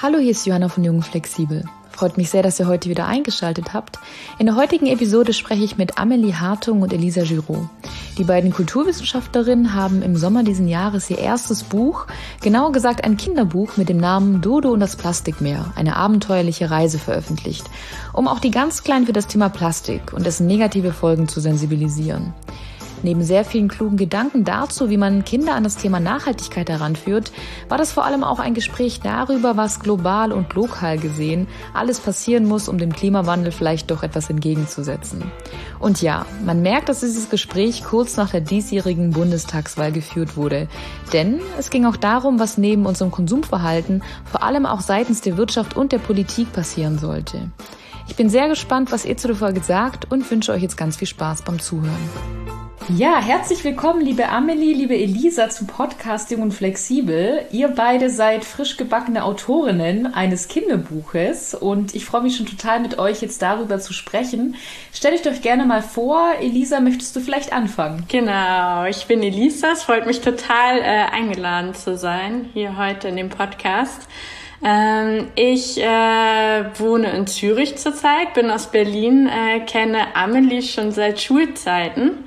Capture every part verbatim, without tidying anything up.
Hallo, hier ist Johanna von Jung und Flexibel. Freut mich sehr, dass ihr heute wieder eingeschaltet habt. In der heutigen Episode spreche ich mit Amelie Hartung und Elisa Giraud. Die beiden Kulturwissenschaftlerinnen haben im Sommer diesen Jahres ihr erstes Buch, genauer gesagt ein Kinderbuch mit dem Namen Dodo und das Plastikmeer, eine abenteuerliche Reise veröffentlicht, um auch die ganz Kleinen für das Thema Plastik und dessen negative Folgen zu sensibilisieren. Neben sehr vielen klugen Gedanken dazu, wie man Kinder an das Thema Nachhaltigkeit heranführt, war das vor allem auch ein Gespräch darüber, was global und lokal gesehen alles passieren muss, um dem Klimawandel vielleicht doch etwas entgegenzusetzen. Und ja, man merkt, dass dieses Gespräch kurz nach der diesjährigen Bundestagswahl geführt wurde. Denn es ging auch darum, was neben unserem Konsumverhalten vor allem auch seitens der Wirtschaft und der Politik passieren sollte. Ich bin sehr gespannt, was ihr zu der Folge sagt und wünsche euch jetzt ganz viel Spaß beim Zuhören. Ja, herzlich willkommen, liebe Amelie, liebe Elisa, zum Podcast Jung und Flexibel. Ihr beide seid frisch gebackene Autorinnen eines Kinderbuches und ich freue mich schon total, mit euch jetzt darüber zu sprechen. Stellt euch doch gerne mal vor. Elisa, möchtest du vielleicht anfangen? Genau, ich bin Elisa. Es freut mich total, äh, eingeladen zu sein, hier heute in dem Podcast. Ähm, ich äh, wohne in Zürich zurzeit, bin aus Berlin, äh, kenne Amelie schon seit Schulzeiten.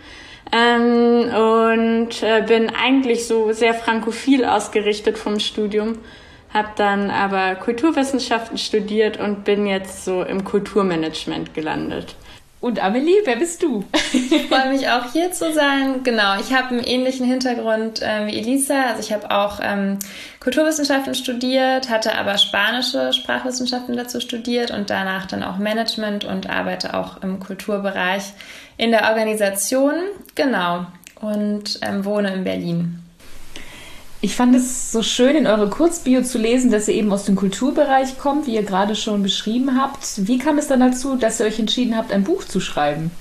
Ähm, und äh, bin eigentlich so sehr frankophil ausgerichtet vom Studium, habe dann aber Kulturwissenschaften studiert und bin jetzt so im Kulturmanagement gelandet. Und Amelie, wer bist du? Ich freue mich auch hier zu sein. Genau, ich habe einen ähnlichen Hintergrund äh, wie Elisa. Also ich habe auch ähm, Kulturwissenschaften studiert, hatte aber spanische Sprachwissenschaften dazu studiert und danach dann auch Management und arbeite auch im Kulturbereich in der Organisation. Genau, und ähm, wohne in Berlin. Ich fand es so schön, in eurer Kurzbio zu lesen, dass ihr eben aus dem Kulturbereich kommt, wie ihr gerade schon beschrieben habt. Wie kam es dann dazu, dass ihr euch entschieden habt, ein Buch zu schreiben?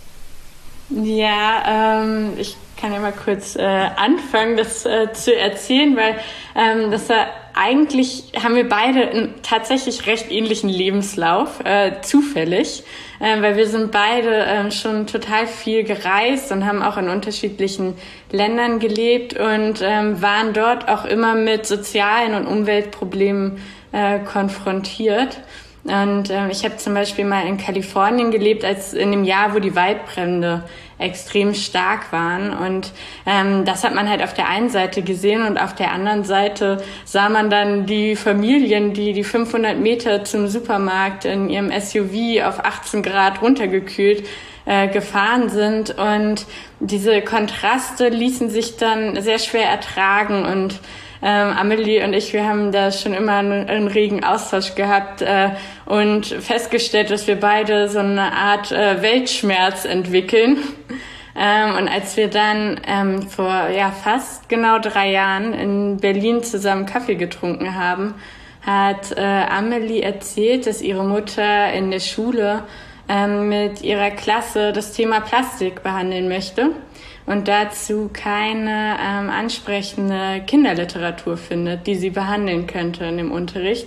Ja, ähm, ich kann ja mal kurz äh, anfangen, das äh, zu erzählen, weil ähm, das war eigentlich, haben wir beide einen tatsächlich recht ähnlichen Lebenslauf, äh, zufällig, äh, weil wir sind beide äh, schon total viel gereist und haben auch in unterschiedlichen Ländern gelebt und ähm, waren dort auch immer mit sozialen und Umweltproblemen äh, konfrontiert. Und ähm, ich habe zum Beispiel mal in Kalifornien gelebt, als in dem Jahr, wo die Waldbrände extrem stark waren. Und ähm, das hat man halt auf der einen Seite gesehen und auf der anderen Seite sah man dann die Familien, die die fünfhundert Meter zum Supermarkt in ihrem S U V auf achtzehn Grad runtergekühlt äh, gefahren sind. Und diese Kontraste ließen sich dann sehr schwer ertragen und Ähm, Amelie und ich, wir haben da schon immer einen, einen regen Austausch gehabt äh, und festgestellt, dass wir beide so eine Art äh, Weltschmerz entwickeln. Ähm, und als wir dann ähm, vor ja fast genau drei Jahren in Berlin zusammen Kaffee getrunken haben, hat äh, Amelie erzählt, dass ihre Mutter in der Schule ähm, mit ihrer Klasse das Thema Plastik behandeln möchte und dazu keine ähm, ansprechende Kinderliteratur findet, die sie behandeln könnte in dem Unterricht.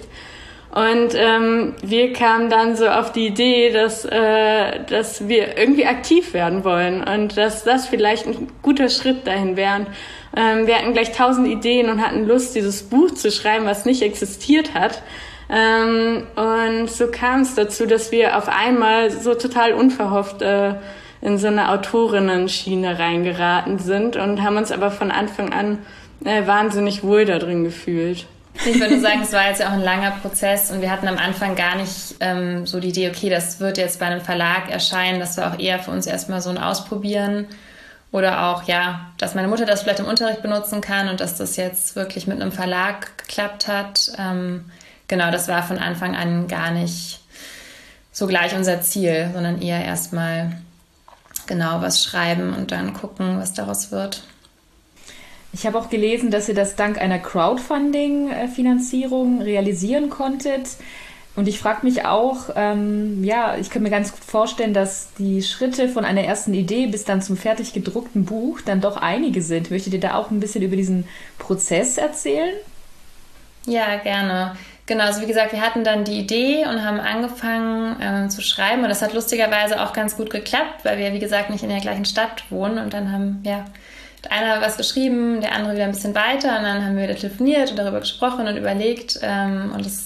Und ähm, wir kamen dann so auf die Idee, dass, äh, dass wir irgendwie aktiv werden wollen und dass das vielleicht ein guter Schritt dahin wäre. Ähm, wir hatten gleich tausend Ideen und hatten Lust, dieses Buch zu schreiben, was nicht existiert hat. Ähm, und so kam es dazu, dass wir auf einmal so total unverhofft äh, in so eine Autorinnen-Schiene reingeraten sind und haben uns aber von Anfang an äh, wahnsinnig wohl da drin gefühlt. Ich würde sagen, es war jetzt ja auch ein langer Prozess und wir hatten am Anfang gar nicht ähm, so die Idee, okay, das wird jetzt bei einem Verlag erscheinen. Das war auch eher für uns erstmal so ein Ausprobieren oder auch, ja, dass meine Mutter das vielleicht im Unterricht benutzen kann und dass das jetzt wirklich mit einem Verlag geklappt hat. Ähm, genau, das war von Anfang an gar nicht so gleich unser Ziel, sondern eher erstmal genau was schreiben und dann gucken, was daraus wird. Ich habe auch gelesen, dass ihr das dank einer Crowdfunding-Finanzierung realisieren konntet. Und ich frage mich auch, ähm, ja, ich kann mir ganz gut vorstellen, dass die Schritte von einer ersten Idee bis dann zum fertig gedruckten Buch dann doch einige sind. Möchtet ihr da auch ein bisschen über diesen Prozess erzählen? Ja, gerne. Genau, also wie gesagt, wir hatten dann die Idee und haben angefangen ähm, zu schreiben und das hat lustigerweise auch ganz gut geklappt, weil wir, wie gesagt, nicht in der gleichen Stadt wohnen und dann haben, ja, einer was geschrieben, der andere wieder ein bisschen weiter und dann haben wir wieder telefoniert und darüber gesprochen und überlegt ähm, und es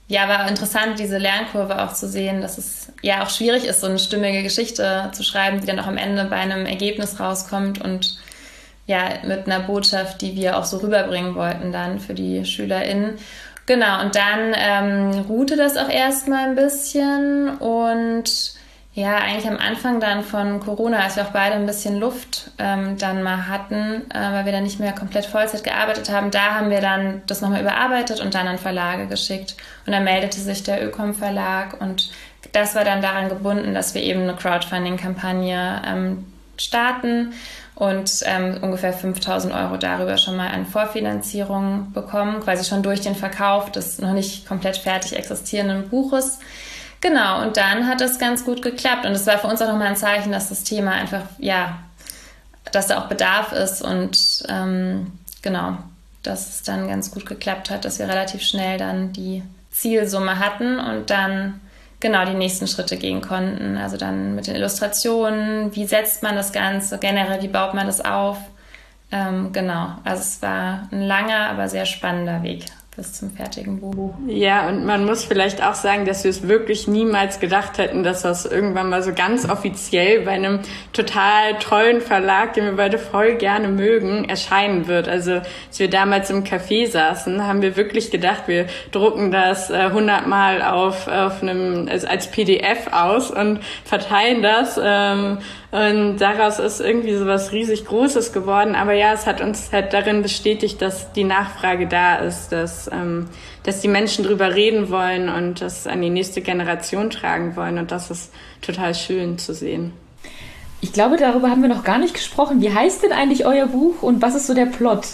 ja, war interessant, diese Lernkurve auch zu sehen, dass es ja auch schwierig ist, so eine stimmige Geschichte zu schreiben, die dann auch am Ende bei einem Ergebnis rauskommt und ja, mit einer Botschaft, die wir auch so rüberbringen wollten dann für die SchülerInnen. Genau, und dann ähm, ruhte das auch erstmal ein bisschen und ja, eigentlich am Anfang dann von Corona, als wir auch beide ein bisschen Luft ähm, dann mal hatten, äh, weil wir dann nicht mehr komplett Vollzeit gearbeitet haben, da haben wir dann das nochmal überarbeitet und dann an Verlage geschickt. Und dann meldete sich der Ökom Verlag und das war dann daran gebunden, dass wir eben eine Crowdfunding-Kampagne ähm, starten und ähm, ungefähr fünftausend Euro darüber schon mal an Vorfinanzierung bekommen, quasi schon durch den Verkauf des noch nicht komplett fertig existierenden Buches. Genau, und dann hat das ganz gut geklappt. Und es war für uns auch nochmal ein Zeichen, dass das Thema einfach, ja, dass da auch Bedarf ist und ähm, genau, dass es dann ganz gut geklappt hat, dass wir relativ schnell dann die Zielsumme hatten und dann genau die nächsten Schritte gehen konnten. Also dann mit den Illustrationen, wie setzt man das Ganze, generell, wie baut man das auf. Ähm, genau, also es war ein langer, aber sehr spannender Weg bis zum fertigen Buch. Ja, und man muss vielleicht auch sagen, dass wir es wirklich niemals gedacht hätten, dass das irgendwann mal so ganz offiziell bei einem total tollen Verlag, den wir beide voll gerne mögen, erscheinen wird. Also als wir damals im Café saßen, haben wir wirklich gedacht, wir drucken das äh, hundertmal auf, auf einem, also als P D F aus und verteilen das. Ähm, Und daraus ist irgendwie so was riesig Großes geworden. Aber ja, es hat uns halt darin bestätigt, dass die Nachfrage da ist, dass, ähm, dass die Menschen drüber reden wollen und das an die nächste Generation tragen wollen. Und das ist total schön zu sehen. Ich glaube, darüber haben wir noch gar nicht gesprochen. Wie heißt denn eigentlich euer Buch und was ist so der Plot?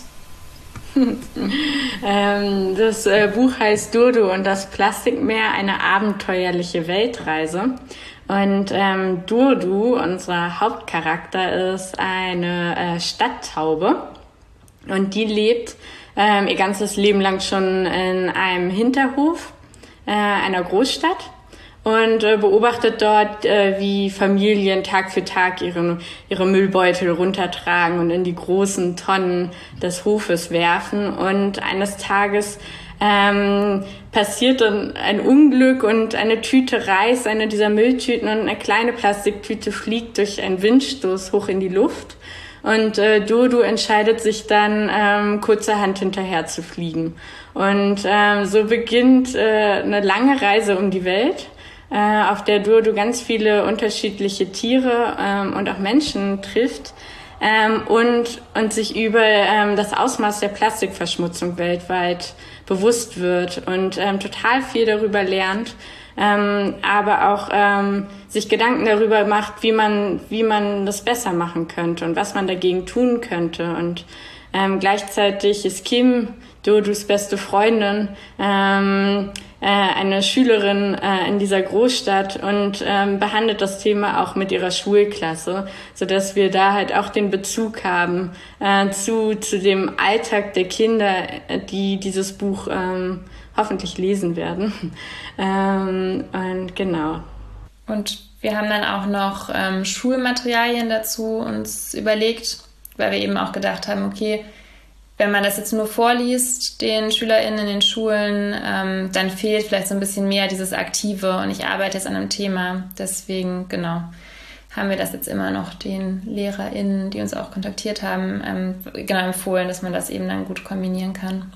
ähm, das äh, Buch heißt Durdu und das Plastikmeer, eine abenteuerliche Weltreise. Und ähm, Durdu, unser Hauptcharakter, ist eine äh, Stadttaube und die lebt ähm, ihr ganzes Leben lang schon in einem Hinterhof äh, einer Großstadt und äh, beobachtet dort, äh, wie Familien Tag für Tag ihre, ihre Müllbeutel runtertragen und in die großen Tonnen des Hofes werfen. Und eines Tages ähm, passiert dann ein Unglück und eine Tüte reißt, eine dieser Mülltüten, und eine kleine Plastiktüte fliegt durch einen Windstoß hoch in die Luft. Und äh, Durdu entscheidet sich dann, ähm, kurzerhand hinterher zu fliegen. Und ähm, so beginnt äh, eine lange Reise um die Welt, äh, auf der Durdu ganz viele unterschiedliche Tiere ähm, und auch Menschen trifft ähm, und, und sich über ähm, das Ausmaß der Plastikverschmutzung weltweit bewusst wird und ähm, total viel darüber lernt, ähm, aber auch ähm, sich Gedanken darüber macht, wie man wie man das besser machen könnte und was man dagegen tun könnte. Und ähm, gleichzeitig ist Kim, Durdus beste Freundin, ähm, äh, eine Schülerin äh, in dieser Großstadt und ähm, behandelt das Thema auch mit ihrer Schulklasse, so dass wir da halt auch den Bezug haben äh, zu zu dem Alltag der Kinder, die dieses Buch ähm, hoffentlich lesen werden. ähm, und genau. Und wir haben dann auch noch ähm, Schulmaterialien dazu uns überlegt, weil wir eben auch gedacht haben, okay, wenn man das jetzt nur vorliest, den SchülerInnen in den Schulen, ähm, dann fehlt vielleicht so ein bisschen mehr dieses Aktive und ich arbeite jetzt an einem Thema. Deswegen, genau, haben wir das jetzt immer noch den LehrerInnen, die uns auch kontaktiert haben, ähm, genau empfohlen, dass man das eben dann gut kombinieren kann.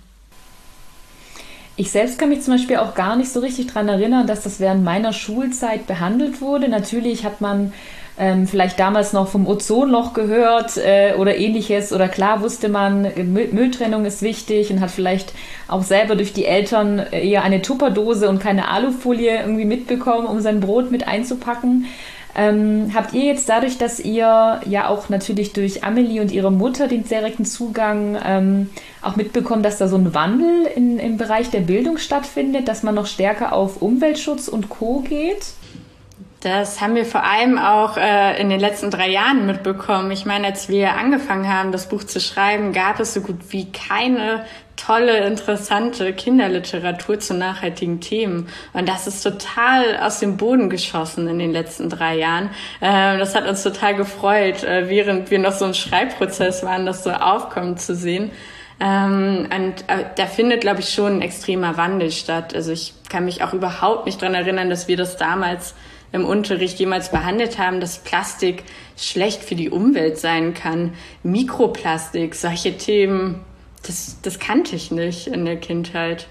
Ich selbst kann mich zum Beispiel auch gar nicht so richtig daran erinnern, dass das während meiner Schulzeit behandelt wurde. Natürlich hat man ähm, vielleicht damals noch vom Ozonloch gehört äh, oder ähnliches. Oder klar wusste man, Müll- Mülltrennung ist wichtig und hat vielleicht auch selber durch die Eltern eher eine Tupperdose und keine Alufolie irgendwie mitbekommen, um sein Brot mit einzupacken. Ähm, habt ihr jetzt dadurch, dass ihr ja auch natürlich durch Amelie und ihre Mutter den direkten Zugang ähm, auch mitbekommen, dass da so ein Wandel in, im Bereich der Bildung stattfindet, dass man noch stärker auf Umweltschutz und Co. geht? Das haben wir vor allem auch äh, in den letzten drei Jahren mitbekommen. Ich meine, als wir angefangen haben, das Buch zu schreiben, gab es so gut wie keine tolle, interessante Kinderliteratur zu nachhaltigen Themen. Und das ist total aus dem Boden geschossen in den letzten drei Jahren. Äh, das hat uns total gefreut, äh, während wir noch so im Schreibprozess waren, das so aufkommen zu sehen. Ähm, und äh, da findet, glaube ich, schon ein extremer Wandel statt. Also ich kann mich auch überhaupt nicht dran erinnern, dass wir das damals im Unterricht jemals behandelt haben, dass Plastik schlecht für die Umwelt sein kann. Mikroplastik, solche Themen, das, das kannte ich nicht in der Kindheit.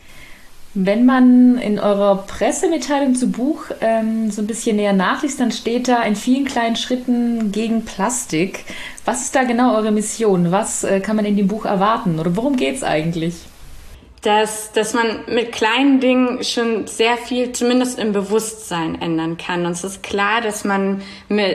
Wenn man in eurer Pressemitteilung zu Buch ähm, so ein bisschen näher nachliest, dann steht da in vielen kleinen Schritten gegen Plastik. Was ist da genau eure Mission? Was äh, kann man in dem Buch erwarten? Oder worum geht's eigentlich? Dass, dass man mit kleinen Dingen schon sehr viel, zumindest im Bewusstsein, ändern kann. Und es ist klar, dass man mit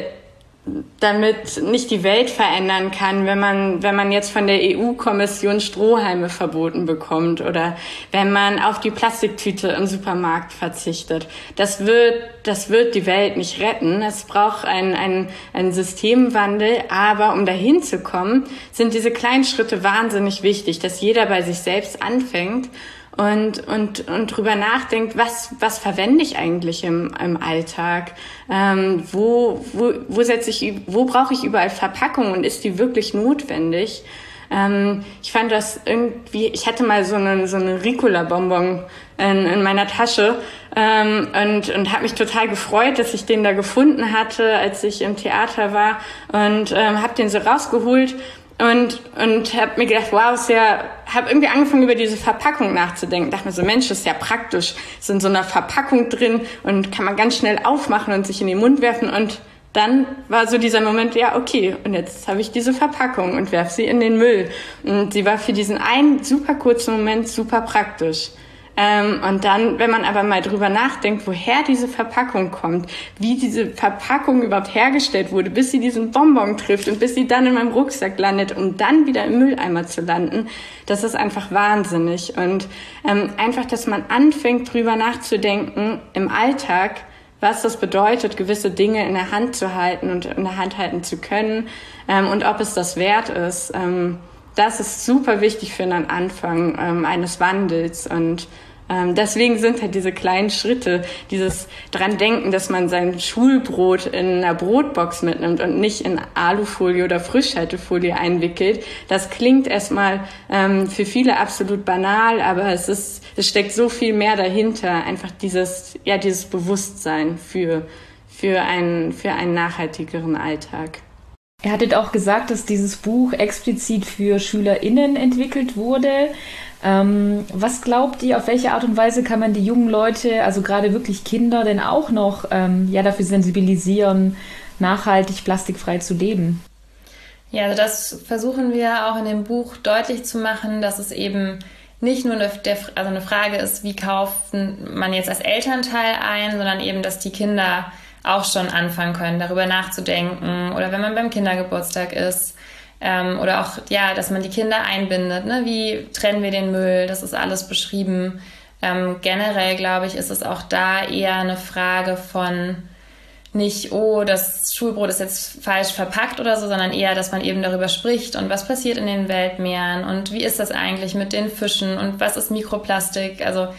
damit nicht die Welt verändern kann, wenn man, wenn man jetzt von der E U-Kommission Strohhalme verboten bekommt oder wenn man auf die Plastiktüte im Supermarkt verzichtet. Das wird, das wird die Welt nicht retten. Es braucht einen, einen, einen Systemwandel, aber um dahin zu kommen, sind diese kleinen Schritte wahnsinnig wichtig, dass jeder bei sich selbst anfängt und und und drüber nachdenkt, was was verwende ich eigentlich im im Alltag, ähm, wo wo wo setze ich wo brauche ich überall Verpackung und ist die wirklich notwendig? Ähm, ich fand das irgendwie, ich hatte mal so eine so eine Ricola-Bonbon in, in meiner Tasche ähm, und und habe mich total gefreut, dass ich den da gefunden hatte, als ich im Theater war und ähm, habe den so rausgeholt. Und und habe mir gedacht, wow, ist ja, habe irgendwie angefangen über diese Verpackung nachzudenken. Dachte mir so, Mensch, das ist ja praktisch, ist in so einer Verpackung drin und kann man ganz schnell aufmachen und sich in den Mund werfen. Und dann war so dieser Moment, ja, okay, und jetzt habe ich diese Verpackung und werfe sie in den Müll. Und sie war für diesen einen super kurzen Moment super praktisch. Ähm, und dann, wenn man aber mal drüber nachdenkt, woher diese Verpackung kommt, wie diese Verpackung überhaupt hergestellt wurde, bis sie diesen Bonbon trifft und bis sie dann in meinem Rucksack landet, um dann wieder im Mülleimer zu landen, das ist einfach wahnsinnig. Und ähm, einfach, dass man anfängt, drüber nachzudenken im Alltag, was das bedeutet, gewisse Dinge in der Hand zu halten und in der Hand halten zu können ähm, und ob es das wert ist. Ähm, das ist super wichtig für einen Anfang ähm, eines Wandels und Ähm, deswegen sind halt diese kleinen Schritte, dieses dran denken, dass man sein Schulbrot in einer Brotbox mitnimmt und nicht in Alufolie oder Frischhaltefolie einwickelt. Das klingt erstmal ähm, für viele absolut banal, aber es ist, es steckt so viel mehr dahinter. Einfach dieses, ja, dieses Bewusstsein für, für einen, für einen nachhaltigeren Alltag. Ihr hattet auch gesagt, dass dieses Buch explizit für SchülerInnen entwickelt wurde. Ähm, was glaubt ihr, auf welche Art und Weise kann man die jungen Leute, also gerade wirklich Kinder, denn auch noch ähm, ja, dafür sensibilisieren, nachhaltig plastikfrei zu leben? Ja, also das versuchen wir auch in dem Buch deutlich zu machen, dass es eben nicht nur eine, der, also eine Frage ist, wie kauft man jetzt als Elternteil ein, sondern eben, dass die Kinder auch schon anfangen können, darüber nachzudenken oder wenn man beim Kindergeburtstag ist ähm, oder auch, ja, dass man die Kinder einbindet, ne? Wie trennen wir den Müll, das ist alles beschrieben. Ähm, generell, glaube ich, ist es auch da eher eine Frage von nicht, oh, das Schulbrot ist jetzt falsch verpackt oder so, sondern eher, dass man eben darüber spricht und was passiert in den Weltmeeren und wie ist das eigentlich mit den Fischen und was ist Mikroplastik, also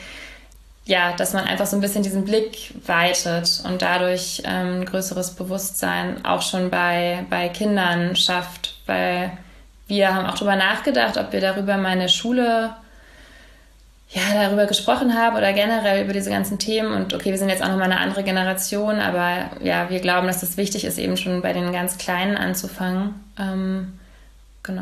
ja, dass man einfach so ein bisschen diesen Blick weitet und dadurch ähm, ein größeres Bewusstsein auch schon bei, bei Kindern schafft, weil wir haben auch darüber nachgedacht, ob wir darüber mal in der Schule ja, darüber gesprochen haben oder generell über diese ganzen Themen und okay, wir sind jetzt auch nochmal eine andere Generation, aber ja, wir glauben, dass es wichtig ist, eben schon bei den ganz Kleinen anzufangen. Ähm, genau.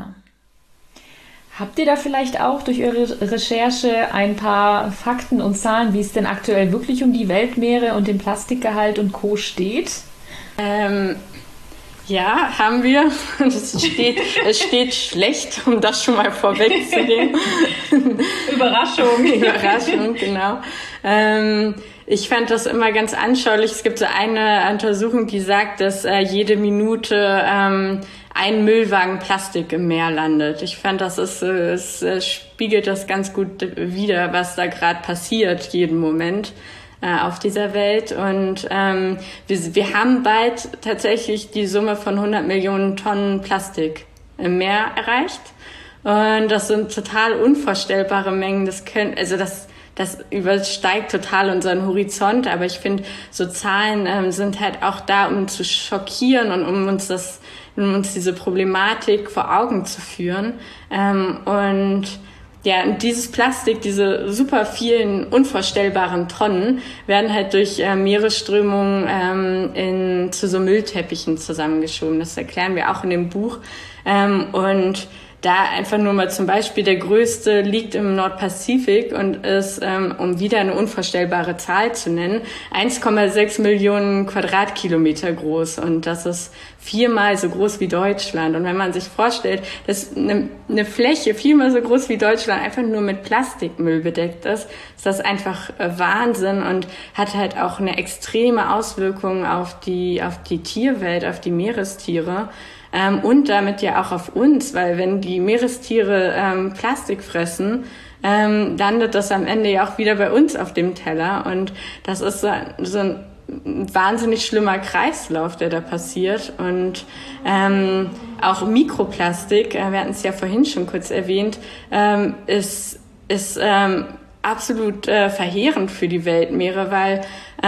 Habt ihr da vielleicht auch durch eure Recherche ein paar Fakten und Zahlen, wie es denn aktuell wirklich um die Weltmeere und den Plastikgehalt und Co. steht? Ähm, ja, haben wir. Es steht, es steht schlecht, um das schon mal vorwegzunehmen. Überraschung. Überraschung, genau. Ähm, ich fand das immer ganz anschaulich. Es gibt so eine Untersuchung, die sagt, dass äh, jede Minute ähm, ein Müllwagen Plastik im Meer landet. Ich fand, das ist, es, es spiegelt das ganz gut wider, was da gerade passiert, jeden Moment äh, auf dieser Welt. Und ähm, wir, wir haben bald tatsächlich die Summe von hundert Millionen Tonnen Plastik im Meer erreicht. Und das sind total unvorstellbare Mengen. Das können, also das Das übersteigt total unseren Horizont, aber ich finde, so Zahlen ähm, sind halt auch da, um zu schockieren und um uns das um uns diese Problematik vor Augen zu führen. Ähm, und ja, und dieses Plastik, diese super vielen unvorstellbaren Tonnen, werden halt durch äh, Meeresströmungen ähm, in, zu so Müllteppichen zusammengeschoben. Das erklären wir auch in dem Buch. Ähm, und da einfach nur mal zum Beispiel, der größte liegt im Nordpazifik und ist, ähm, um wieder eine unvorstellbare Zahl zu nennen, eins Komma sechs Millionen Quadratkilometer groß. Und das ist viermal so groß wie Deutschland. Und wenn man sich vorstellt, dass eine, eine Fläche viermal so groß wie Deutschland einfach nur mit Plastikmüll bedeckt ist, ist das einfach äh, Wahnsinn und hat halt auch eine extreme Auswirkung auf die, auf die Tierwelt, auf die Meerestiere. Ähm, und damit ja auch auf uns, weil wenn die Meerestiere ähm, Plastik fressen, ähm, landet das am Ende ja auch wieder bei uns auf dem Teller. Und das ist so, so ein wahnsinnig schlimmer Kreislauf, der da passiert. Und ähm, auch Mikroplastik, äh, wir hatten es ja vorhin schon kurz erwähnt, ähm, ist, ist ähm, absolut äh, verheerend für die Weltmeere, weil,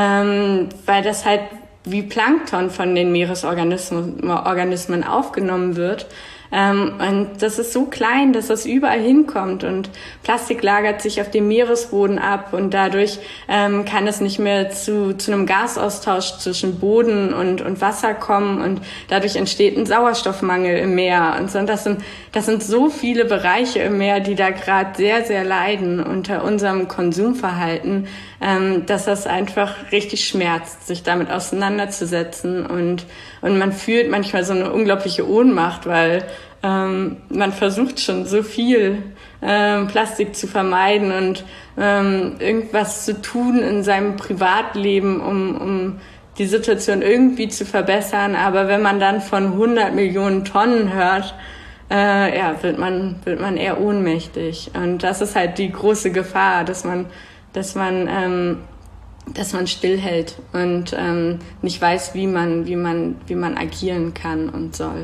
ähm, weil das halt wie Plankton von den Meeresorganismen Organismen aufgenommen wird. Ähm, und das ist so klein, dass das überall hinkommt und Plastik lagert sich auf dem Meeresboden ab und dadurch ähm, kann es nicht mehr zu, zu einem Gasaustausch zwischen Boden und, und Wasser kommen und dadurch entsteht ein Sauerstoffmangel im Meer. Und so, und das sind, das sind so viele Bereiche im Meer, die da gerade sehr, sehr leiden unter unserem Konsumverhalten, ähm, dass das einfach richtig schmerzt, sich damit auseinanderzusetzen und, und man fühlt manchmal so eine unglaubliche Ohnmacht, weil ähm, man versucht schon so viel ähm, Plastik zu vermeiden und ähm, irgendwas zu tun in seinem Privatleben, um, um die Situation irgendwie zu verbessern. Aber wenn man dann von hundert Millionen Tonnen hört, äh, ja, wird man, wird man eher ohnmächtig. Und das ist halt die große Gefahr, dass man, dass man, ähm, dass man stillhält und ähm, nicht weiß, wie man, wie man, wie man agieren kann und soll.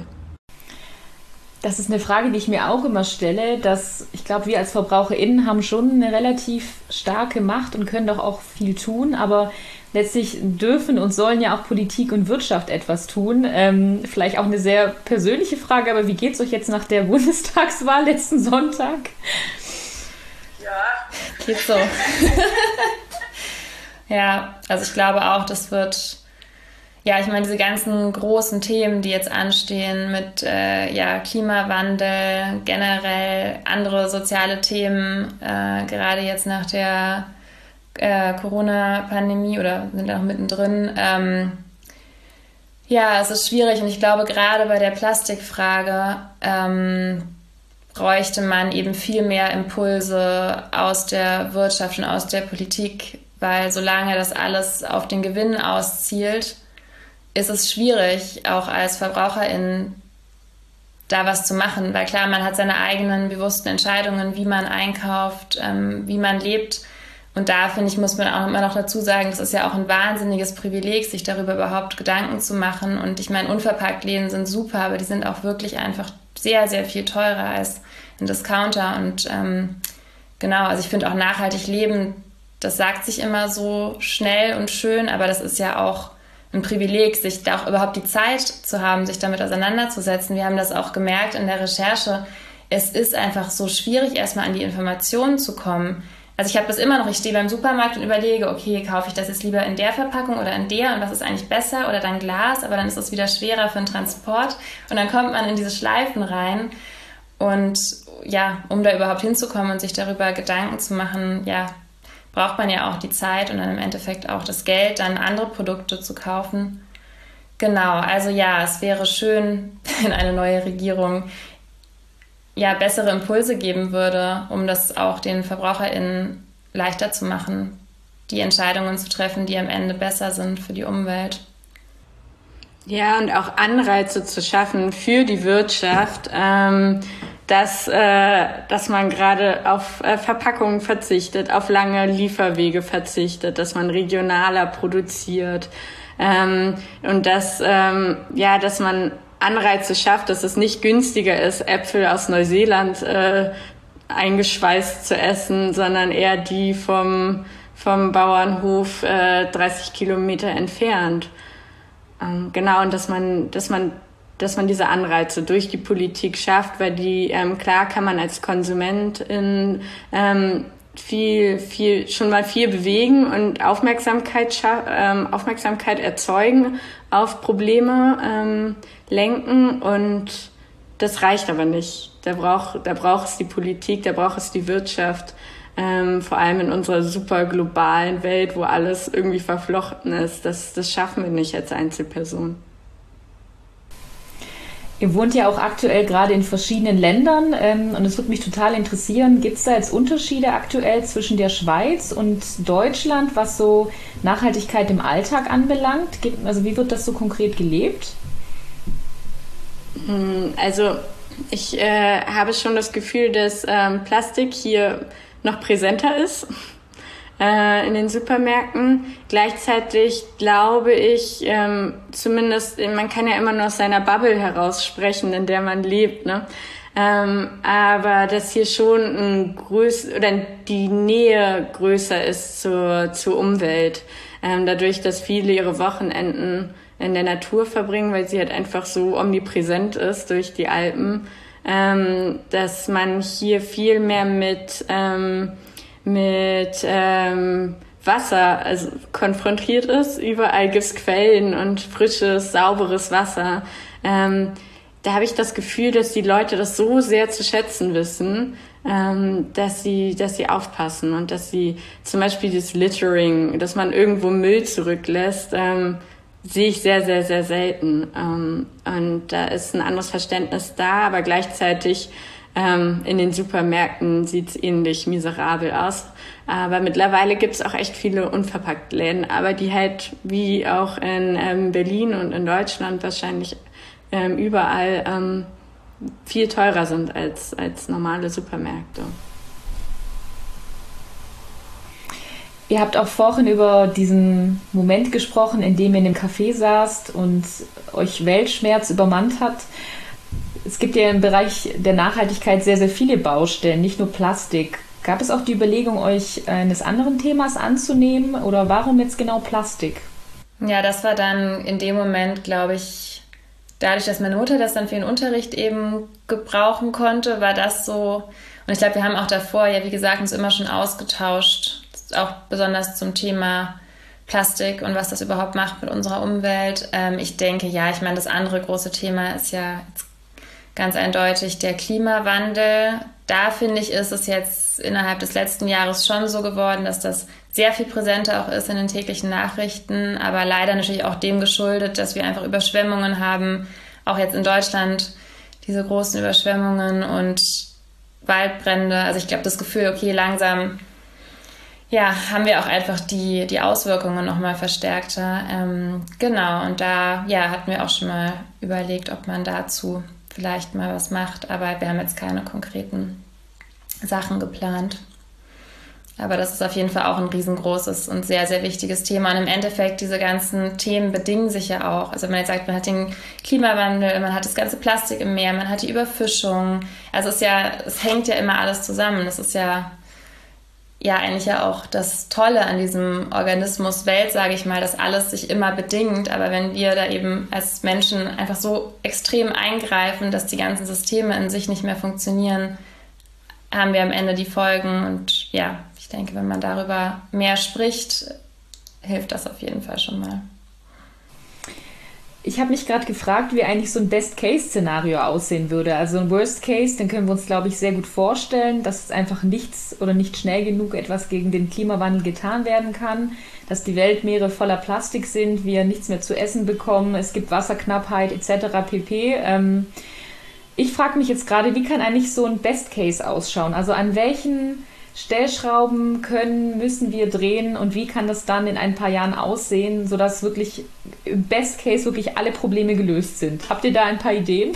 Das ist eine Frage, die ich mir auch immer stelle, dass ich glaube, wir als VerbraucherInnen haben schon eine relativ starke Macht und können doch auch viel tun, aber letztlich dürfen und sollen ja auch Politik und Wirtschaft etwas tun. Ähm, vielleicht auch eine sehr persönliche Frage, aber wie geht's euch jetzt nach der Bundestagswahl letzten Sonntag? Ja. Geht so. Ja, also ich glaube auch, das wird... Ja, ich meine, diese ganzen großen Themen, die jetzt anstehen mit äh, ja, Klimawandel, generell andere soziale Themen, äh, gerade jetzt nach der äh, Corona-Pandemie oder sind auch mittendrin. Ähm, ja, es ist schwierig und ich glaube, gerade bei der Plastikfrage ähm, bräuchte man eben viel mehr Impulse aus der Wirtschaft und aus der Politik, weil solange das alles auf den Gewinn auszielt, ist es schwierig, auch als VerbraucherInnen da was zu machen. Weil klar, man hat seine eigenen bewussten Entscheidungen, wie man einkauft, ähm, wie man lebt. Und da, finde ich, muss man auch immer noch dazu sagen, das ist ja auch ein wahnsinniges Privileg, sich darüber überhaupt Gedanken zu machen. Und ich meine, Unverpacktläden sind super, aber die sind auch wirklich einfach sehr, sehr viel teurer als ein Discounter. Und ähm, genau, also ich finde auch nachhaltig leben, das sagt sich immer so schnell und schön, aber das ist ja auch ein Privileg, sich da auch überhaupt die Zeit zu haben, sich damit auseinanderzusetzen. Wir haben das auch gemerkt in der Recherche. Es ist einfach so schwierig, erstmal an die Informationen zu kommen. Also ich habe das immer noch, ich stehe beim Supermarkt und überlege, okay, kaufe ich das jetzt lieber in der Verpackung oder in der und was ist eigentlich besser oder dann Glas, aber dann ist es wieder schwerer für den Transport und dann kommt man in diese Schleifen rein und ja, um da überhaupt hinzukommen und sich darüber Gedanken zu machen, ja, braucht man ja auch die Zeit und dann im Endeffekt auch das Geld, dann andere Produkte zu kaufen. Genau, also ja, es wäre schön, wenn eine neue Regierung ja bessere Impulse geben würde, um das auch den VerbraucherInnen leichter zu machen, die Entscheidungen zu treffen, die am Ende besser sind für die Umwelt. Ja, und auch Anreize zu schaffen für die Wirtschaft, ähm, dass, äh, dass man gerade auf äh, Verpackungen verzichtet, auf lange Lieferwege verzichtet, dass man regionaler produziert ähm, und dass, ähm, ja, dass man Anreize schafft, dass es nicht günstiger ist, Äpfel aus Neuseeland äh, eingeschweißt zu essen, sondern eher die vom, vom Bauernhof äh, dreißig Kilometer entfernt. Ähm, genau, und dass man, dass man dass man diese Anreize durch die Politik schafft, weil die, ähm, klar kann man als Konsumentin ähm, viel, viel, schon mal viel bewegen und Aufmerksamkeit, scha- ähm, Aufmerksamkeit erzeugen, auf Probleme ähm, lenken, und das reicht aber nicht. Da braucht, da braucht es die Politik, da braucht es die Wirtschaft, ähm, vor allem in unserer super globalen Welt, wo alles irgendwie verflochten ist. Das, das schaffen wir nicht als Einzelperson. Ihr wohnt ja auch aktuell gerade in verschiedenen Ländern ähm, und es würde mich total interessieren, gibt es da jetzt Unterschiede aktuell zwischen der Schweiz und Deutschland, was so Nachhaltigkeit im Alltag anbelangt? Also wie wird das so konkret gelebt? Also ich äh, habe schon das Gefühl, dass ähm, Plastik hier noch präsenter ist äh, in den Supermärkten. Gleichzeitig glaube ich, ähm, zumindest, man kann ja immer nur aus seiner Bubble heraus sprechen, in der man lebt, ne? Ähm, aber dass hier schon ein größ oder die Nähe größer ist zur, zur Umwelt. Ähm, dadurch, dass viele ihre Wochenenden in der Natur verbringen, weil sie halt einfach so omnipräsent ist durch die Alpen, ähm, dass man hier viel mehr mit ähm, mit ähm, Wasser also konfrontiert ist. Überall gibt's Quellen und frisches, sauberes Wasser. Ähm, da habe ich das Gefühl, dass die Leute das so sehr zu schätzen wissen, ähm, dass sie, dass sie aufpassen und dass sie zum Beispiel das Littering, dass man irgendwo Müll zurücklässt, ähm, sehe ich sehr, sehr, sehr selten. Ähm, und da ist ein anderes Verständnis da, aber gleichzeitig ähm, in den Supermärkten sieht's ähnlich miserabel aus. Aber mittlerweile gibt's auch echt viele Unverpackt-Läden, aber die halt wie auch in ähm, Berlin und in Deutschland wahrscheinlich ähm, überall ähm, viel teurer sind als, als normale Supermärkte. Ihr habt auch vorhin über diesen Moment gesprochen, in dem ihr in einem Café saßt und euch Weltschmerz übermannt hat. Es gibt ja im Bereich der Nachhaltigkeit sehr, sehr viele Baustellen, nicht nur Plastik. Gab es auch die Überlegung, euch eines anderen Themas anzunehmen, oder warum jetzt genau Plastik? Ja, das war dann in dem Moment, glaube ich, dadurch, dass meine Mutter das dann für den Unterricht eben gebrauchen konnte, war das so. Und ich glaube, wir haben auch davor, ja, wie gesagt, uns immer schon ausgetauscht, auch besonders zum Thema Plastik und was das überhaupt macht mit unserer Umwelt. Ähm, ich denke, ja, ich meine, das andere große Thema ist ja jetzt ganz eindeutig der Klimawandel. Da, finde ich, ist es jetzt innerhalb des letzten Jahres schon so geworden, dass das sehr viel präsenter auch ist in den täglichen Nachrichten, aber leider natürlich auch dem geschuldet, dass wir einfach Überschwemmungen haben, auch jetzt in Deutschland diese großen Überschwemmungen und Waldbrände. Also ich glaube, das Gefühl, okay, langsam ja, haben wir auch einfach die, die Auswirkungen nochmal verstärkter. Ähm, genau, und da ja, hatten wir auch schon mal überlegt, ob man dazu vielleicht mal was macht, aber wir haben jetzt keine konkreten Sachen geplant. Aber das ist auf jeden Fall auch ein riesengroßes und sehr, sehr wichtiges Thema. Und im Endeffekt, diese ganzen Themen bedingen sich ja auch. Also wenn man jetzt sagt, man hat den Klimawandel, man hat das ganze Plastik im Meer, man hat die Überfischung. Also es ist ja, es hängt ja immer alles zusammen. Das ist ja ja eigentlich ja auch das Tolle an diesem Organismus Welt, sage ich mal, dass alles sich immer bedingt. Aber wenn wir da eben als Menschen einfach so extrem eingreifen, dass die ganzen Systeme in sich nicht mehr funktionieren, haben wir am Ende die Folgen. Und ja, ich denke, wenn man darüber mehr spricht, hilft das auf jeden Fall schon mal. Ich habe mich gerade gefragt, wie eigentlich so ein Best-Case-Szenario aussehen würde. Also ein Worst-Case, den können wir uns, glaube ich, sehr gut vorstellen, dass einfach nichts oder nicht schnell genug etwas gegen den Klimawandel getan werden kann, dass die Weltmeere voller Plastik sind, wir nichts mehr zu essen bekommen, es gibt Wasserknappheit et cetera pp. Ähm, ich frage mich jetzt gerade, wie kann eigentlich so ein Best-Case ausschauen? Also an welchen Stellschrauben können, müssen wir drehen und wie kann das dann in ein paar Jahren aussehen, sodass wirklich im Best Case wirklich alle Probleme gelöst sind? Habt ihr da ein paar Ideen?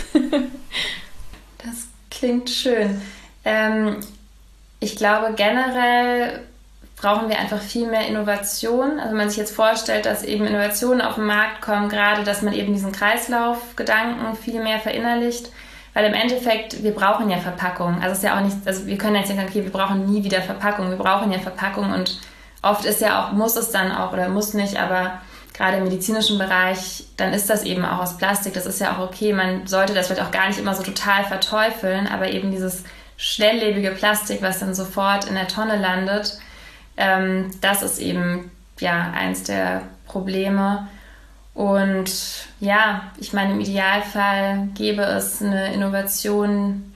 Das klingt schön. Ähm, ich glaube, generell brauchen wir einfach viel mehr Innovation. Also wenn man sich jetzt vorstellt, dass eben Innovationen auf den Markt kommen, gerade, dass man eben diesen Kreislaufgedanken viel mehr verinnerlicht. Weil im Endeffekt, wir brauchen ja Verpackung. Also es ist ja auch nicht, also wir können jetzt nicht sagen, okay, wir brauchen nie wieder Verpackung. Wir brauchen ja Verpackung und oft ist ja auch, muss es dann auch oder muss nicht, aber gerade im medizinischen Bereich, dann ist das eben auch aus Plastik. Das ist ja auch okay. Man sollte das vielleicht auch gar nicht immer so total verteufeln, aber eben dieses schnelllebige Plastik, was dann sofort in der Tonne landet, ähm, das ist eben ja eins der Probleme. Und ja, ich meine, im Idealfall gäbe es eine Innovation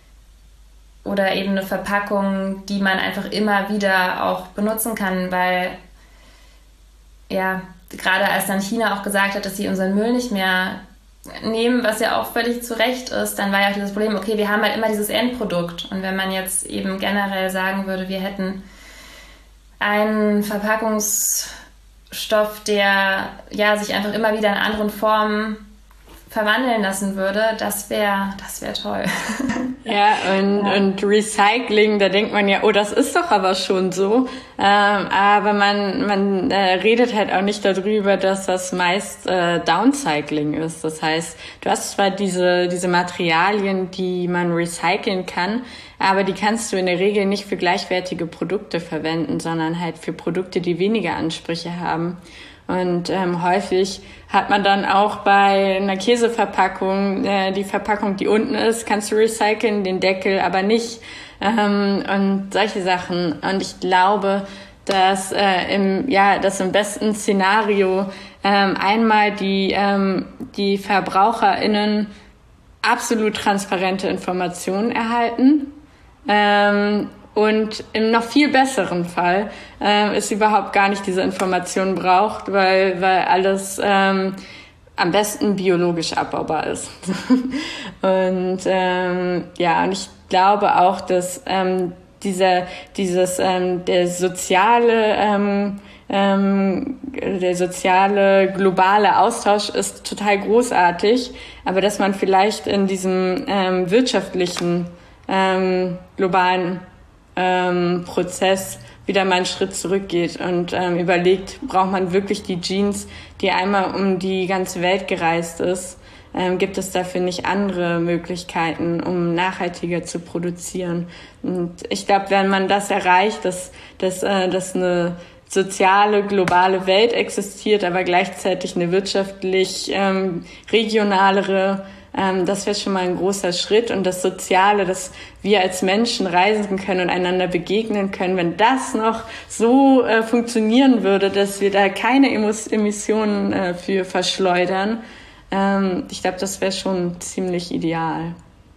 oder eben eine Verpackung, die man einfach immer wieder auch benutzen kann, weil ja, gerade als dann China auch gesagt hat, dass sie unseren Müll nicht mehr nehmen, was ja auch völlig zu Recht ist, dann war ja auch dieses Problem, okay, wir haben halt immer dieses Endprodukt. Und wenn man jetzt eben generell sagen würde, wir hätten einen Verpackungsstoff, der ja sich einfach immer wieder in anderen Formen verwandeln lassen würde, das wäre das wär toll. Ja, und, und Recycling, da denkt man ja, oh, das ist doch aber schon so. Ähm, aber man, man äh, redet halt auch nicht darüber, dass das meist äh, Downcycling ist. Das heißt, du hast zwar diese, diese Materialien, die man recyceln kann, aber die kannst du in der Regel nicht für gleichwertige Produkte verwenden, sondern halt für Produkte, die weniger Ansprüche haben. Und ähm, häufig hat man dann auch bei einer Käseverpackung äh, die Verpackung, die unten ist, kannst du recyceln, den Deckel aber nicht, ähm, und solche Sachen. Und ich glaube, dass äh, im ja, dass im besten Szenario ähm, einmal die ähm, die VerbraucherInnen absolut transparente Informationen erhalten. Ähm, Und im noch viel besseren Fall äh, es überhaupt gar nicht diese Informationen braucht, weil weil alles ähm, am besten biologisch abbaubar ist. und ähm, ja, und ich glaube auch, dass ähm, dieser dieses ähm, der soziale ähm, ähm, der soziale globale Austausch ist total großartig, aber dass man vielleicht in diesem ähm, wirtschaftlichen ähm, globalen Ähm, Prozess wieder mal einen Schritt zurückgeht und ähm, überlegt, braucht man wirklich die Jeans, die einmal um die ganze Welt gereist ist? Ähm, gibt es dafür nicht andere Möglichkeiten, um nachhaltiger zu produzieren? Und ich glaube, wenn man das erreicht, dass, dass, äh, dass eine soziale, globale Welt existiert, aber gleichzeitig eine wirtschaftlich ähm, regionalere, das wäre schon mal ein großer Schritt. Und das Soziale, dass wir als Menschen reisen können und einander begegnen können, wenn das noch so äh, funktionieren würde, dass wir da keine Emissionen äh, für verschleudern, ähm, ich glaube, das wäre schon ziemlich ideal.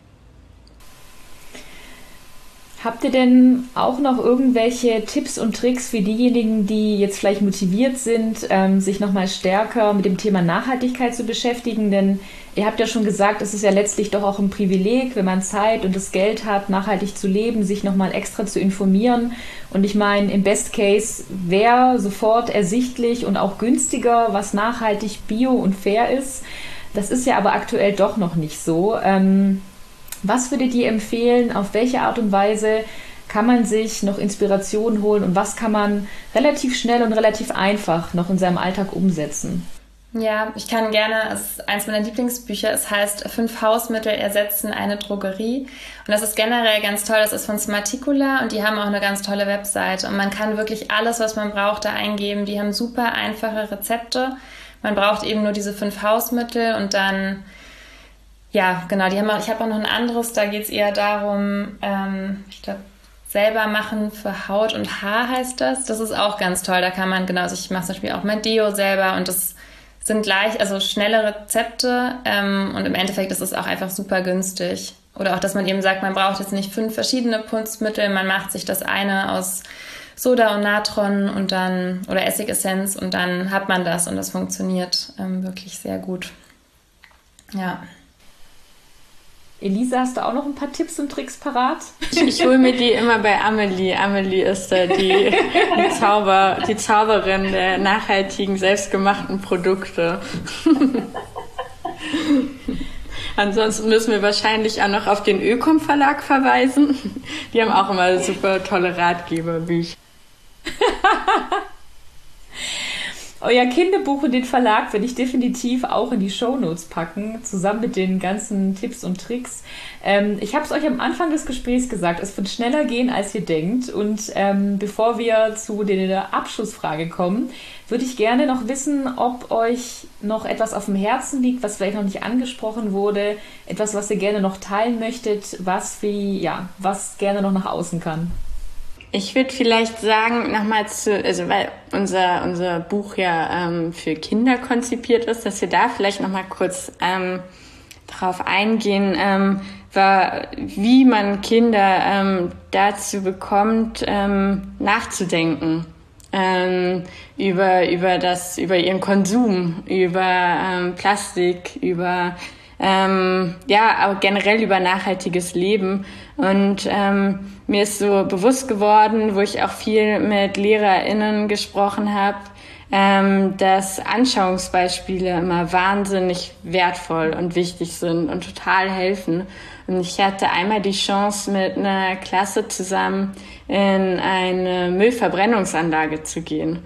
Habt ihr denn auch noch irgendwelche Tipps und Tricks für diejenigen, die jetzt vielleicht motiviert sind, ähm, sich nochmal stärker mit dem Thema Nachhaltigkeit zu beschäftigen? Denn ihr habt ja schon gesagt, es ist ja letztlich doch auch ein Privileg, wenn man Zeit und das Geld hat, nachhaltig zu leben, sich nochmal extra zu informieren. Und ich meine, im Best Case wäre sofort ersichtlich und auch günstiger, was nachhaltig, bio und fair ist. Das ist ja aber aktuell doch noch nicht so. Ähm, Was würdet ihr empfehlen? Auf welche Art und Weise kann man sich noch Inspiration holen und was kann man relativ schnell und relativ einfach noch in seinem Alltag umsetzen? Ja, ich kann gerne, es ist eins meiner Lieblingsbücher, es heißt Fünf Hausmittel ersetzen eine Drogerie. Und das ist generell ganz toll, das ist von Smarticula und die haben auch eine ganz tolle Webseite. Und man kann wirklich alles, was man braucht, da eingeben. Die haben super einfache Rezepte. Man braucht eben nur diese fünf Hausmittel und dann... Ja, genau, die haben auch, ich habe auch noch ein anderes, da geht es eher darum, ähm, ich glaube, selber machen für Haut und Haar heißt das. Das ist auch ganz toll, da kann man, genau, also ich mache zum Beispiel auch mein Deo selber und das sind gleich, also schnelle Rezepte ähm, und im Endeffekt ist es auch einfach super günstig. Oder auch, dass man eben sagt, man braucht jetzt nicht fünf verschiedene Putzmittel, man macht sich das eine aus Soda und Natron und dann, oder Essigessenz und dann hat man das und das funktioniert ähm, wirklich sehr gut. Ja. Elisa, hast du auch noch ein paar Tipps und Tricks parat? Ich, ich hole mir die immer bei Amelie. Amelie ist da die, die, Zauber, die Zauberin der nachhaltigen, selbstgemachten Produkte. Ansonsten müssen wir wahrscheinlich auch noch auf den Ökom Verlag verweisen. Die haben auch immer super tolle Ratgeberbücher. Euer Kinderbuch und den Verlag werde ich definitiv auch in die Shownotes packen, zusammen mit den ganzen Tipps und Tricks. Ähm, ich habe es euch am Anfang des Gesprächs gesagt, es wird schneller gehen, als ihr denkt. Und ähm, bevor wir zu der Abschlussfrage kommen, würde ich gerne noch wissen, ob euch noch etwas auf dem Herzen liegt, was vielleicht noch nicht angesprochen wurde, etwas, was ihr gerne noch teilen möchtet, was wie, ja, was gerne noch nach außen kann. Ich würde vielleicht sagen, nochmal zu, also weil unser unser Buch ja ähm, für Kinder konzipiert ist, dass wir da vielleicht nochmal kurz ähm, drauf eingehen, ähm, war, wie man Kinder ähm, dazu bekommt, ähm, nachzudenken ähm, über über das über ihren Konsum, über ähm, Plastik, über ähm, ja, auch generell über nachhaltiges Leben. Und ähm, mir ist so bewusst geworden, wo ich auch viel mit LehrerInnen gesprochen habe, ähm, dass Anschauungsbeispiele immer wahnsinnig wertvoll und wichtig sind und total helfen. Und ich hatte einmal die Chance, mit einer Klasse zusammen in eine Müllverbrennungsanlage zu gehen.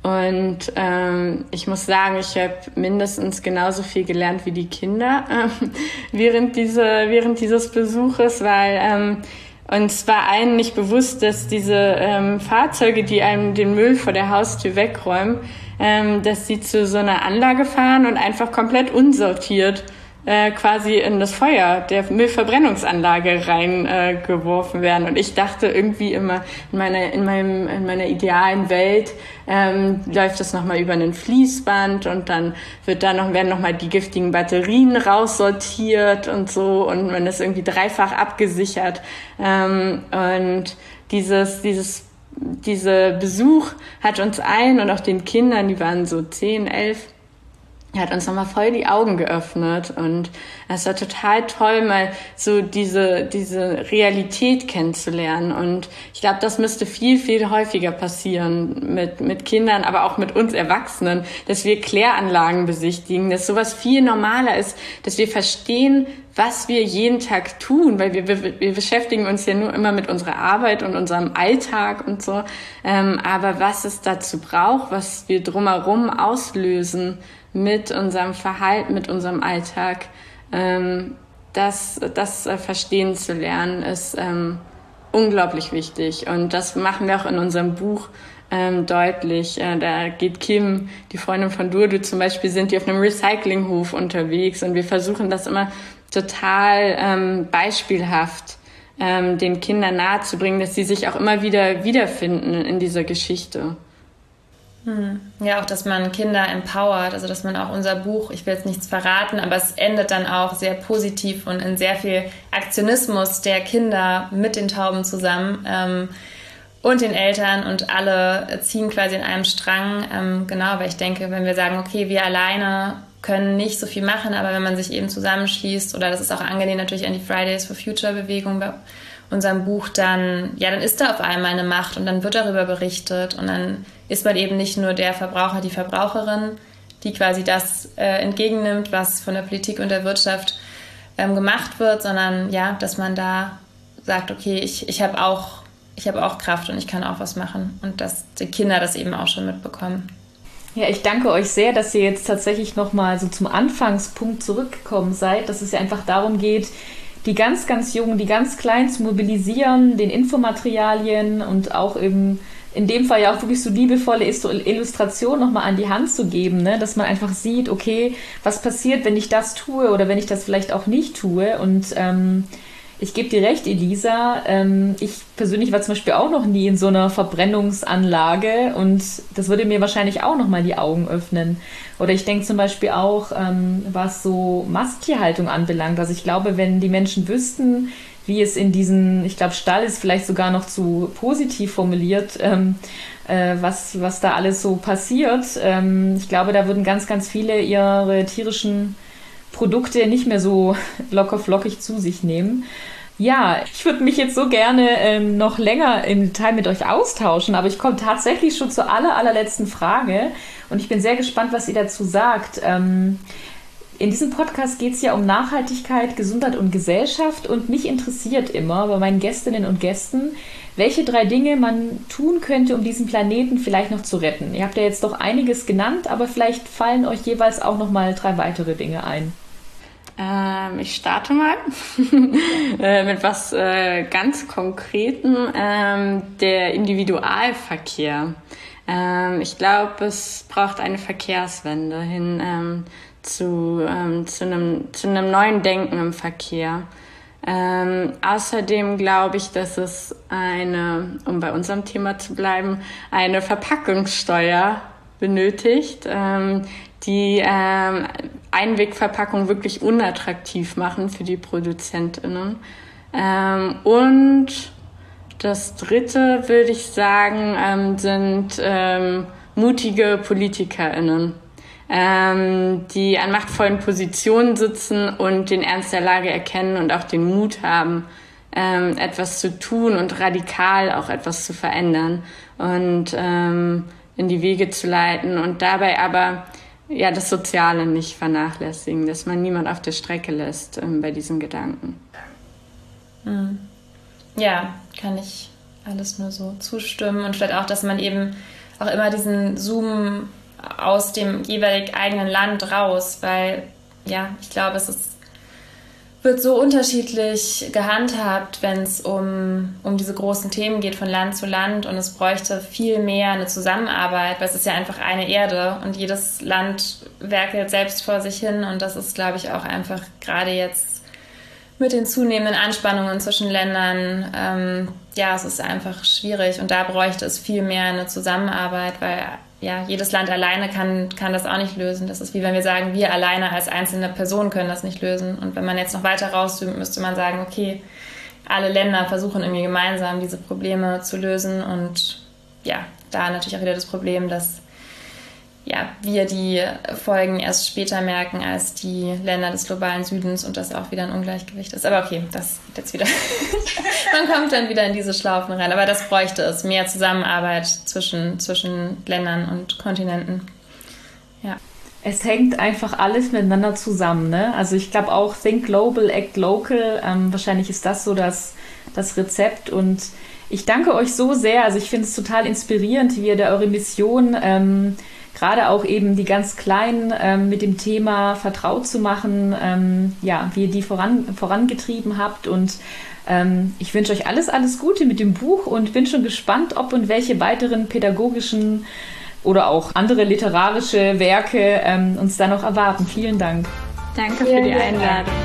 Und ähm, ich muss sagen, ich habe mindestens genauso viel gelernt wie die Kinder ähm, während diese während dieses Besuches, weil ähm, uns war allen nicht bewusst, dass diese ähm, Fahrzeuge, die einem den Müll vor der Haustür wegräumen, ähm, dass sie zu so einer Anlage fahren und einfach komplett unsortiert äh, quasi in das Feuer der Müllverbrennungsanlage reingeworfen äh, werden. Und ich dachte irgendwie immer, in meiner, in meinem, in meiner idealen Welt ähm, läuft das nochmal über ein Fließband und dann wird da noch, werden nochmal die giftigen Batterien raussortiert und so und man ist irgendwie dreifach abgesichert. Ähm, und dieses, dieses, dieser Besuch hat uns allen und auch den Kindern, die waren so zehn, elf, hat uns nochmal voll die Augen geöffnet und es war total toll, mal so diese diese Realität kennenzulernen und ich glaube, das müsste viel, viel häufiger passieren mit mit Kindern, aber auch mit uns Erwachsenen, dass wir Kläranlagen besichtigen, dass sowas viel normaler ist, dass wir verstehen, was wir jeden Tag tun, weil wir, wir, wir beschäftigen uns ja nur immer mit unserer Arbeit und unserem Alltag und so, ähm, aber was es dazu braucht, was wir drumherum auslösen, mit unserem Verhalten, mit unserem Alltag, ähm, das, das äh, verstehen zu lernen, ist ähm, unglaublich wichtig. Und das machen wir auch in unserem Buch ähm, deutlich. Äh, da geht Kim, die Freundin von Durdu zum Beispiel, sind die auf einem Recyclinghof unterwegs und wir versuchen das immer total ähm, beispielhaft ähm, den Kindern nahezubringen, dass sie sich auch immer wieder wiederfinden in dieser Geschichte. Ja, auch, dass man Kinder empowert, also dass man auch unser Buch, ich will jetzt nichts verraten, aber es endet dann auch sehr positiv und in sehr viel Aktionismus der Kinder mit den Tauben zusammen ähm, und den Eltern und alle ziehen quasi in einem Strang. Ähm, genau, weil ich denke, wenn wir sagen, okay, wir alleine können nicht so viel machen, aber wenn man sich eben zusammenschließt, oder das ist auch angelehnt natürlich an die Fridays for Future Bewegung bei unserem Buch, dann, ja, dann ist da auf einmal eine Macht und dann wird darüber berichtet und dann ist man eben nicht nur der Verbraucher, die Verbraucherin, die quasi das äh, entgegennimmt, was von der Politik und der Wirtschaft ähm, gemacht wird, sondern ja, dass man da sagt, okay, ich, ich habe auch, ich habe auch Kraft und ich kann auch was machen und dass die Kinder das eben auch schon mitbekommen. Ja, ich danke euch sehr, dass ihr jetzt tatsächlich nochmal so zum Anfangspunkt zurückgekommen seid, dass es ja einfach darum geht, die ganz, ganz Jungen, die ganz Kleinen zu mobilisieren, den Infomaterialien und auch eben in dem Fall ja auch wirklich so liebevolle Illustrationen nochmal an die Hand zu geben, ne? Dass man einfach sieht, okay, was passiert, wenn ich das tue oder wenn ich das vielleicht auch nicht tue. Und ähm, ich gebe dir recht, Elisa, ähm, ich persönlich war zum Beispiel auch noch nie in so einer Verbrennungsanlage und das würde mir wahrscheinlich auch nochmal die Augen öffnen. Oder ich denke zum Beispiel auch, ähm, was so Masttierhaltung anbelangt. Also ich glaube, wenn die Menschen wüssten, wie es in diesen, ich glaube, Stall ist vielleicht sogar noch zu positiv formuliert, ähm, äh, was, was da alles so passiert. Ähm, ich glaube, da würden ganz, ganz viele ihre tierischen Produkte nicht mehr so locker flockig zu sich nehmen. Ja, ich würde mich jetzt so gerne ähm, noch länger im Detail mit euch austauschen, aber ich komme tatsächlich schon zur aller, allerletzten Frage und ich bin sehr gespannt, was ihr dazu sagt. Ähm, In diesem Podcast geht es ja um Nachhaltigkeit, Gesundheit und Gesellschaft und mich interessiert immer bei meinen Gästinnen und Gästen, welche drei Dinge man tun könnte, um diesen Planeten vielleicht noch zu retten. Ihr habt ja jetzt doch einiges genannt, aber vielleicht fallen euch jeweils auch noch mal drei weitere Dinge ein. Ähm, ich starte mal äh, mit was äh, ganz Konkretem, ähm, der Individualverkehr. Ähm, ich glaube, es braucht eine Verkehrswende hin ähm, zu, ähm, zu, einem, zu einem neuen Denken im Verkehr. Ähm, außerdem glaube ich, dass es eine, um bei unserem Thema zu bleiben, eine Verpackungssteuer benötigt, ähm, die ähm, Einwegverpackung wirklich unattraktiv machen für die ProduzentInnen. Ähm, und das Dritte, würde ich sagen, ähm, sind ähm, mutige PolitikerInnen, ähm, die an machtvollen Positionen sitzen und den Ernst der Lage erkennen und auch den Mut haben, ähm, etwas zu tun und radikal auch etwas zu verändern und ähm, in die Wege zu leiten und dabei aber ja das Soziale nicht vernachlässigen, dass man niemand auf der Strecke lässt ähm, bei diesen Gedanken. Mhm. Ja, kann ich alles nur so zustimmen und vielleicht auch, dass man eben auch immer diesen Zoom aus dem jeweilig eigenen Land raus, weil ja, ich glaube, es ist, wird so unterschiedlich gehandhabt, wenn es um, um diese großen Themen geht von Land zu Land und es bräuchte viel mehr eine Zusammenarbeit, weil es ist ja einfach eine Erde und jedes Land werkelt selbst vor sich hin und das ist, glaube ich, auch einfach gerade jetzt mit den zunehmenden Anspannungen zwischen Ländern, ähm, ja, es ist einfach schwierig und da bräuchte es viel mehr eine Zusammenarbeit, weil ja, jedes Land alleine kann, kann das auch nicht lösen. Das ist wie wenn wir sagen, wir alleine als einzelne Person können das nicht lösen. Und wenn man jetzt noch weiter rauszoomt, müsste man sagen, okay, alle Länder versuchen irgendwie gemeinsam diese Probleme zu lösen und ja, da natürlich auch wieder das Problem, dass ja, wir die Folgen erst später merken als die Länder des globalen Südens und das auch wieder ein Ungleichgewicht ist. Aber okay, das geht jetzt wieder. Man kommt dann wieder in diese Schlaufen rein. Aber das bräuchte es, mehr Zusammenarbeit zwischen, zwischen Ländern und Kontinenten. Ja. Es hängt einfach alles miteinander zusammen, ne? Also ich glaube auch Think Global, Act Local, ähm, wahrscheinlich ist das so das, das Rezept und ich danke euch so sehr. Also ich finde es total inspirierend, wie ihr da eure Mission ähm, gerade auch eben die ganz Kleinen ähm, mit dem Thema vertraut zu machen, ähm, ja, wie ihr die voran, vorangetrieben habt und ähm, ich wünsche euch alles, alles Gute mit dem Buch und bin schon gespannt, ob und welche weiteren pädagogischen oder auch andere literarische Werke ähm, uns da noch erwarten. Vielen Dank. Danke für die Einladung.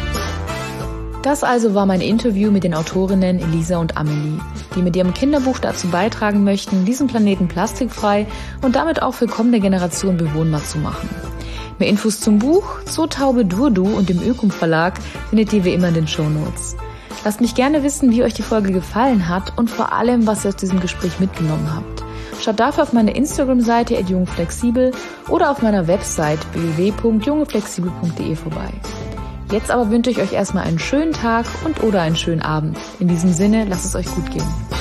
Das also war mein Interview mit den Autorinnen Elisa und Amelie, die mit ihrem Kinderbuch dazu beitragen möchten, diesen Planeten plastikfrei und damit auch für kommende Generationen bewohnbar zu machen. Mehr Infos zum Buch, zur Taube Durdu und dem Ökum Verlag findet ihr wie immer in den Shownotes. Lasst mich gerne wissen, wie euch die Folge gefallen hat und vor allem, was ihr aus diesem Gespräch mitgenommen habt. Schaut dafür auf meine Instagram-Seite at jungflexibel oder auf meiner Website w w w punkt jungeflexibel punkt de vorbei. Jetzt aber wünsche ich euch erstmal einen schönen Tag und oder einen schönen Abend. In diesem Sinne, lasst es euch gut gehen.